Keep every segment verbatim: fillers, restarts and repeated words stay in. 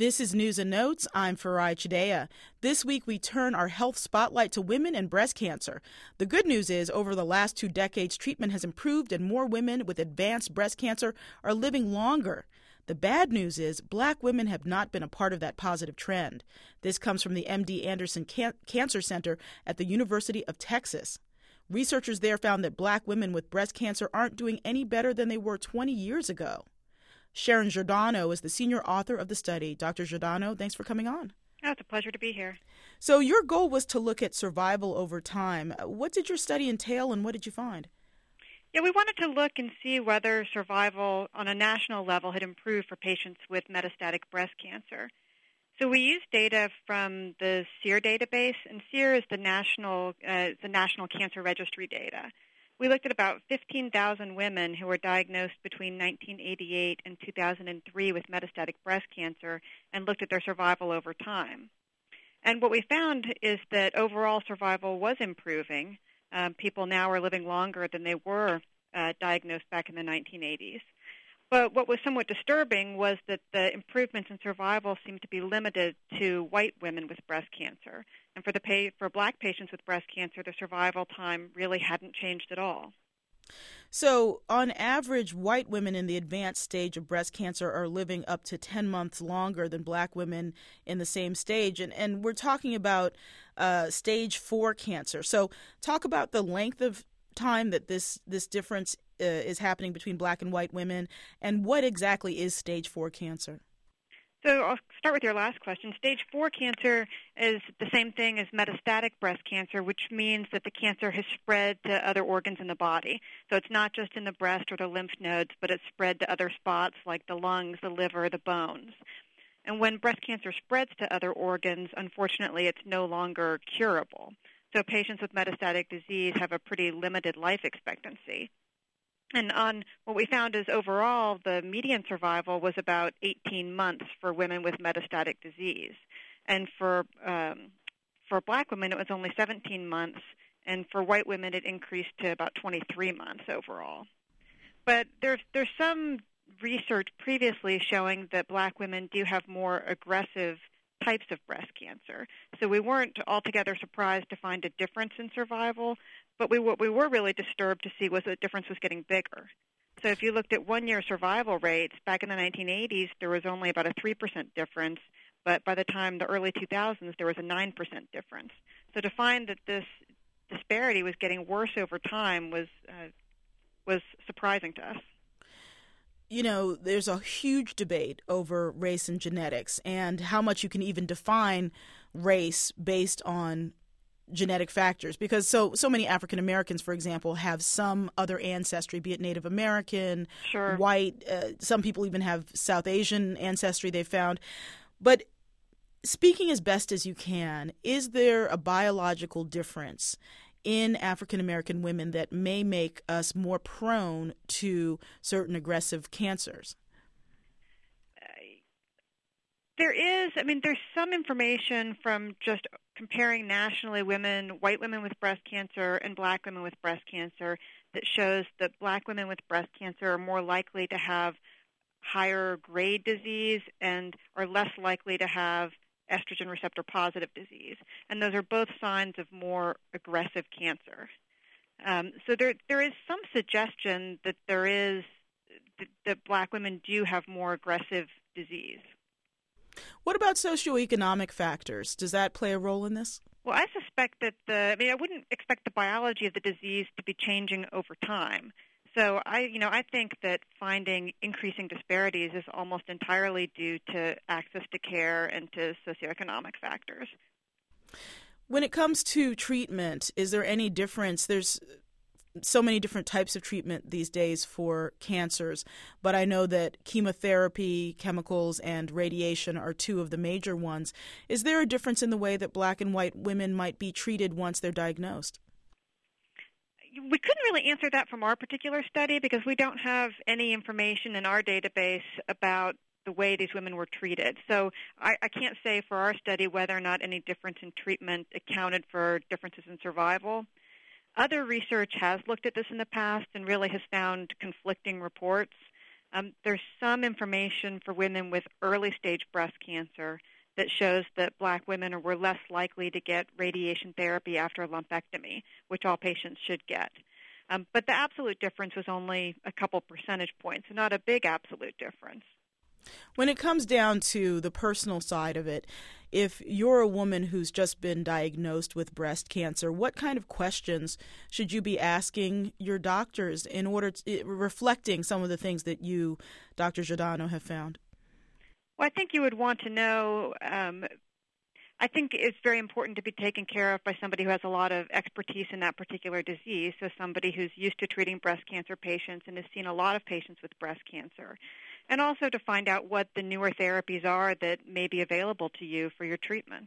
This is News and Notes. I'm Farai Chideya. This week we turn our health spotlight to women and breast cancer. The good news is over the last two decades, treatment has improved and more women with advanced breast cancer are living longer. The bad news is black women have not been a part of that positive trend. This comes from the M D Anderson Can- Cancer Center at the University of Texas. Researchers there found that black women with breast cancer aren't doing any better than they were twenty years ago. Sharon Giordano is the senior author of the study. Doctor Giordano, thanks for coming on. Oh, it's a pleasure to be here. So your goal was to look at survival over time. What did your study entail and what did you find? Yeah, we wanted to look and see whether survival on a national level had improved for patients with metastatic breast cancer. So we used data from the SEER database, and SEER is the national, uh, the National Cancer Registry data. We looked at about fifteen thousand women who were diagnosed between nineteen eighty-eight and two thousand three with metastatic breast cancer and looked at their survival over time. And what we found is that overall survival was improving. Um, people now are living longer than they were uh, diagnosed back in the nineteen eighties. But what was somewhat disturbing was that the improvements in survival seemed to be limited to white women with breast cancer. And for the pa- for black patients with breast cancer, the survival time really hadn't changed at all. So, on average, white women in the advanced stage of breast cancer are living up to ten months longer than black women in the same stage. And, and we're talking about uh, stage four cancer. So, talk about the length of time that this, this difference uh, is happening between black and white women, and what exactly is stage four cancer? So I'll start with your last question. Stage four cancer is the same thing as metastatic breast cancer, which means that the cancer has spread to other organs in the body. So it's not just in the breast or the lymph nodes, but it's spread to other spots like the lungs, the liver, the bones. And when breast cancer spreads to other organs, unfortunately, it's no longer curable. So patients with metastatic disease have a pretty limited life expectancy. And on what we found is overall, the median survival was about eighteen months for women with metastatic disease. And for um, for black women, it was only seventeen months. And for white women, it increased to about twenty-three months overall. But there's there's some research previously showing that black women do have more aggressive types of breast cancer. So we weren't altogether surprised to find a difference in survival. But we, what we were really disturbed to see was that the difference was getting bigger. So if you looked at one-year survival rates, back in the nineteen eighties, there was only about a three percent difference, but by the time the early two thousands, there was a nine percent difference. So to find that this disparity was getting worse over time was uh, was surprising to us. You know, there's a huge debate over race and genetics and how much you can even define race based on genetic factors, because so so many African Americans, for example, have some other ancestry, be it Native American, sure. white. Uh, some people even have South Asian ancestry they've found. But speaking as best as you can, is there a biological difference in African American women that may make us more prone to certain aggressive cancers? There is, I mean, there's some information from just comparing nationally women, white women with breast cancer and black women with breast cancer that shows that black women with breast cancer are more likely to have higher grade disease and are less likely to have estrogen receptor positive disease. And those are both signs of more aggressive cancer. Um, so there, there is some suggestion that there is, that, that black women do have more aggressive disease. What about socioeconomic factors? Does that play a role in this? Well, I suspect that the, I mean, I wouldn't expect the biology of the disease to be changing over time. So I, you know, I think that finding increasing disparities is almost entirely due to access to care and to socioeconomic factors. When it comes to treatment, is there any difference? There's so many different types of treatment these days for cancers, but I know that chemotherapy, chemicals, and radiation are two of the major ones. Is there a difference in the way that black and white women might be treated once they're diagnosed? We couldn't really answer that from our particular study because we don't have any information in our database about the way these women were treated. So I, I can't say for our study whether or not any difference in treatment accounted for differences in survival. Other research has looked at this in the past and really has found conflicting reports. Um, there's some information for women with early-stage breast cancer that shows that black women were less likely to get radiation therapy after a lumpectomy, which all patients should get. Um, but the absolute difference was only a couple percentage points, so not a big absolute difference. When it comes down to the personal side of it, if you're a woman who's just been diagnosed with breast cancer, what kind of questions should you be asking your doctors in order to, reflecting some of the things that you, Doctor Giordano, have found? Well, I think you would want to know, um, I think it's very important to be taken care of by somebody who has a lot of expertise in that particular disease, so somebody who's used to treating breast cancer patients and has seen a lot of patients with breast cancer. And also to find out what the newer therapies are that may be available to you for your treatment.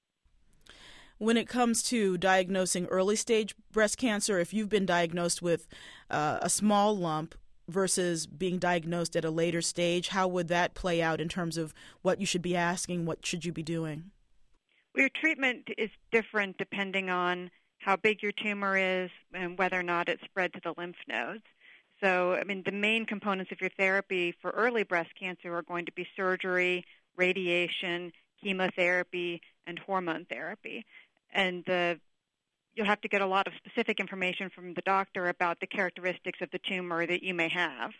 When it comes to diagnosing early-stage breast cancer, if you've been diagnosed with uh, a small lump versus being diagnosed at a later stage, how would that play out in terms of what you should be asking, what should you be doing? Well, your treatment is different depending on how big your tumor is and whether or not it's spread to the lymph nodes. So, I mean, the main components of your therapy for early breast cancer are going to be surgery, radiation, chemotherapy, and hormone therapy. And the, you'll have to get a lot of specific information from the doctor about the characteristics of the tumor that you may have.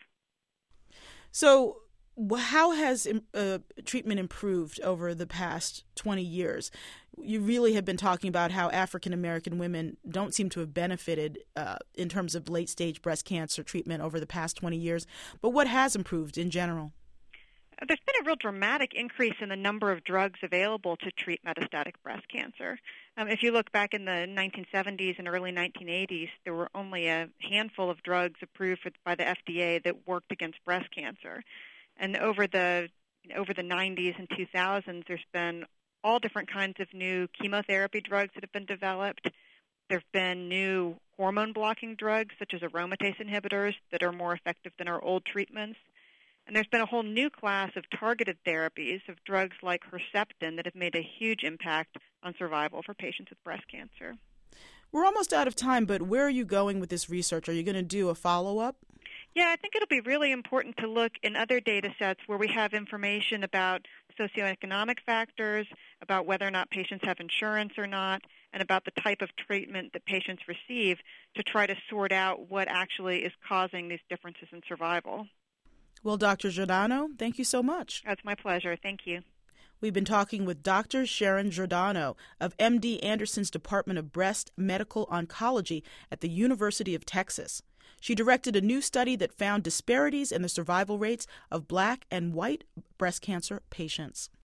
So, how has uh, treatment improved over the past twenty years? You really have been talking about how African American women don't seem to have benefited uh, in terms of late-stage breast cancer treatment over the past twenty years. But what has improved in general? There's been a real dramatic increase in the number of drugs available to treat metastatic breast cancer. Um, if you look back in the nineteen seventies and early nineteen eighties, there were only a handful of drugs approved for, by the F D A that worked against breast cancer. And over the over the nineties and two thousands, there's been all different kinds of new chemotherapy drugs that have been developed. There have been new hormone-blocking drugs, such as aromatase inhibitors, that are more effective than our old treatments. And there's been a whole new class of targeted therapies of drugs like Herceptin that have made a huge impact on survival for patients with breast cancer. We're almost out of time, but where are you going with this research? Are you going to do a follow-up? Yeah, I think it'll be really important to look in other data sets where we have information about socioeconomic factors, about whether or not patients have insurance or not, and about the type of treatment that patients receive to try to sort out what actually is causing these differences in survival. Well, Doctor Giordano, thank you so much. That's my pleasure. Thank you. We've been talking with Doctor Sharon Giordano of M D Anderson's Department of Breast Medical Oncology at the University of Texas. She directed a new study that found disparities in the survival rates of black and white breast cancer patients.